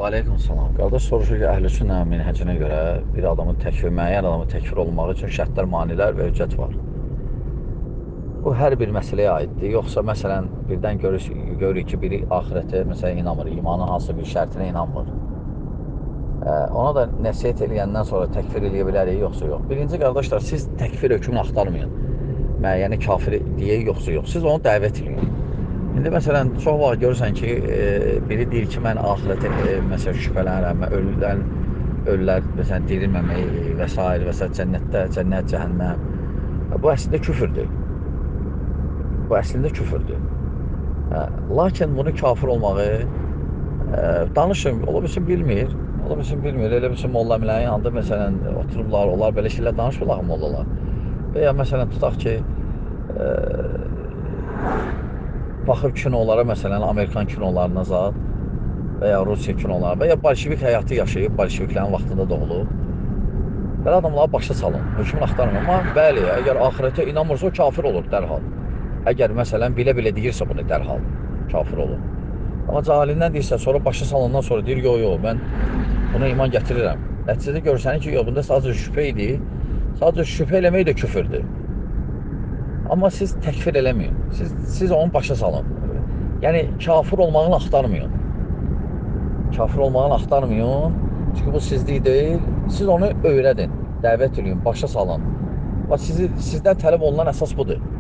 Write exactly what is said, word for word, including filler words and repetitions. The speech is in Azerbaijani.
Və aleykum salam. Qardaş soruşur ki, əhl-i sünnə minhəcinə görə bir adamın təkfir, müəyyən adamın təkfir olunmağı üçün şərtlər, manilər və hüccət var. Bu hər bir məsələyə aiddir. Yoxsa məsələn birdən görürük, görürük ki, biri axirətə məsələn inanmır, imanın hansı bir şərtinə inanmır. Ona da nəsihət eləyəndən sonra təkfir eləyə bilərik, yoxsa yox. Birinci qardaşlar, siz təkfir hökmünü axtarmayın. Müəyyəni kafir deyək, yoxsa yox. Siz onu dəvət eləyin. İndi məsələn, çox vaxt görürsən ki, e, biri deyir ki, mən axirətə e, məsələn şübhələnirəm, ölülər, ölülər məsələn dirilməmək və s. və s. cənnətdə, cənnət, cəhənnəm. Bu əslində küfürdür. Bu əslində küfürdür. Hə, lakin bunu kafir olmağı e, danışın, ola bilsin bilmir, ola bilsin bilmir. Elə bilsin molla əmləyin yanında məsələn oturublar, onlar belə şeylər danışmırlar mollalar. Və ya məsələn tutaq ki, e, baxıb kinolara, məsələn, Amerikan kinolarına zat və ya Rusiya kinolarına və ya bolşevik həyatı yaşayıb, bolşeviklərin vaxtında doğulub. Belə adamları başa salın, hökmün axtarmır. Amma bəli, əgər axirətə inanmırsa, o kafir olur dərhal. Əgər məsələn, bilə-bilə deyirsə bunu dərhal, kafir olur. Amma cahilindən deyirsə, sonra başa salından sonra deyir, yox, yox, mən buna iman gətirirəm. Nəticədə görsənir ki, yox, bunda sadəcə şübhə idi, sadəcə şübhə eləmək də küfürdür. Amma siz təkfir eləməyin. Siz, siz onu başa salın. Yəni, kafir olmağını axtarmayın. Kafir olmağını axtarmayın. Çünki bu sizlik deyil. Siz onu öyrədin, dəvət edin, başa salın. Bax, sizi, sizdən tələb olunan əsas budur.